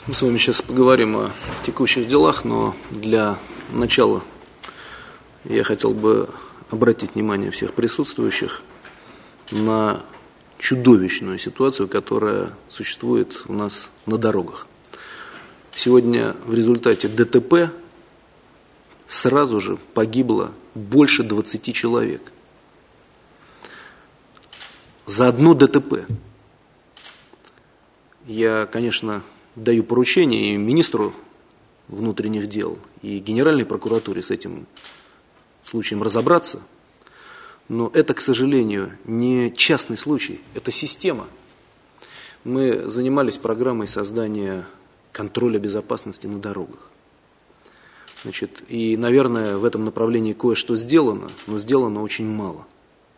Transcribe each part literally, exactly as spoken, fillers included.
Мы с вами сейчас поговорим о текущих делах, но для начала я хотел бы обратить внимание всех присутствующих на чудовищную ситуацию, которая существует у нас на дорогах. Сегодня в результате ДТП сразу же погибло больше двадцати человек. За одно ДТП. Я, конечно, даю поручение и министру внутренних дел, и Генеральной прокуратуре с этим случаем разобраться. Но это, к сожалению, не частный случай, это система. Мы занимались программой создания контроля безопасности на дорогах. Значит, и, наверное, в этом направлении кое-что сделано, но сделано очень мало.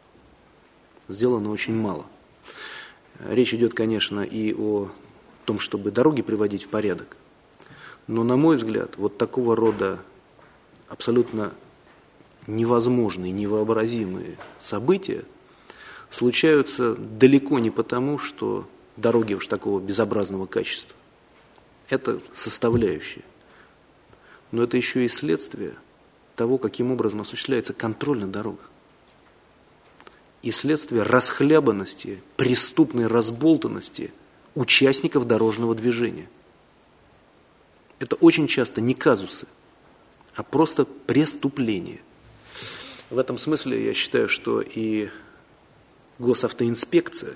Сделано очень мало. Речь идет, конечно, и о том, чтобы дороги приводить в порядок. Но, на мой взгляд, вот такого рода абсолютно невозможные, невообразимые события случаются далеко не потому, что дороги уж такого безобразного качества. Это составляющая. Но это еще и следствие того, каким образом осуществляется контроль на дорогах. И следствие расхлябанности, преступной разболтанности участников дорожного движения. Это очень часто не казусы, а просто преступления. В этом смысле я считаю, что и госавтоинспекция,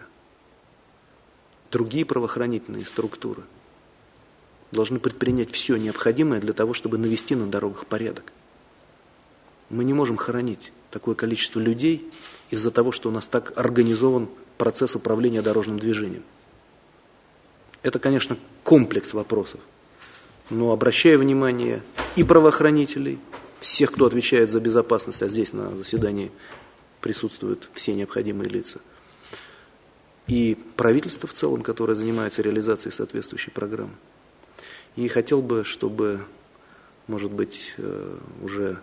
другие правоохранительные структуры должны предпринять все необходимое для того, чтобы навести на дорогах порядок. Мы не можем хоронить такое количество людей из-за того, что у нас так организован процесс управления дорожным движением. Это, конечно, комплекс вопросов, но обращая внимание и правоохранителей, всех, кто отвечает за безопасность, а здесь на заседании присутствуют все необходимые лица, и правительство в целом, которое занимается реализацией соответствующей программы. И хотел бы, чтобы, может быть, уже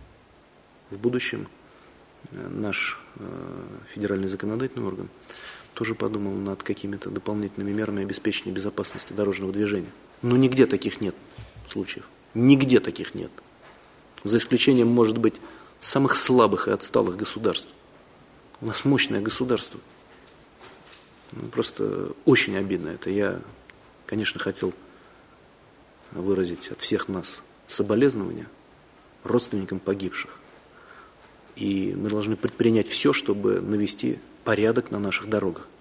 в будущем наш федеральный законодательный орган тоже подумал над какими-то дополнительными мерами обеспечения безопасности дорожного движения. Но нигде таких нет случаев. Нигде таких нет. За исключением, может быть, самых слабых и отсталых государств. У нас мощное государство. Ну, просто очень обидно это. Я, конечно, хотел выразить от всех нас соболезнования родственникам погибших. И мы должны предпринять все, чтобы навести порядок на наших дорогах.